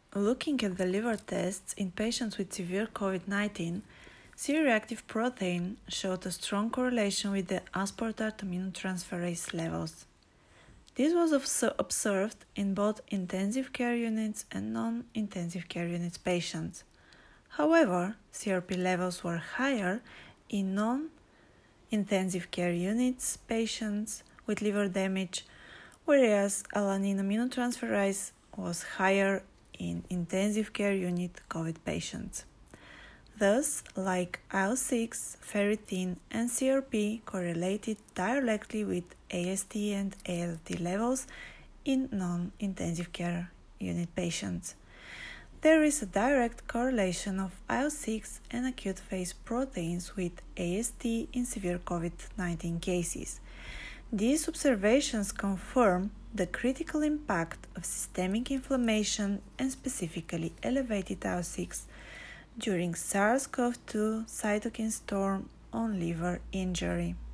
Looking at the liver tests in patients with severe COVID-19, C-reactive protein showed a strong correlation with the aspartate aminotransferase levels. This was observed in both intensive care units and non-intensive care units patients. However, CRP levels were higher in non-intensive care units patients with liver damage, whereas alanine aminotransferase was higher in intensive care unit COVID patients. Thus, like IL-6, ferritin, and CRP correlated directly with AST and ALT levels in non-intensive care unit patients. There is a direct correlation of IL-6 and acute phase proteins with AST in severe COVID-19 cases. These observations confirm the critical impact of systemic inflammation and specifically elevated IL-6 during SARS-CoV-2 cytokine storm on liver injury.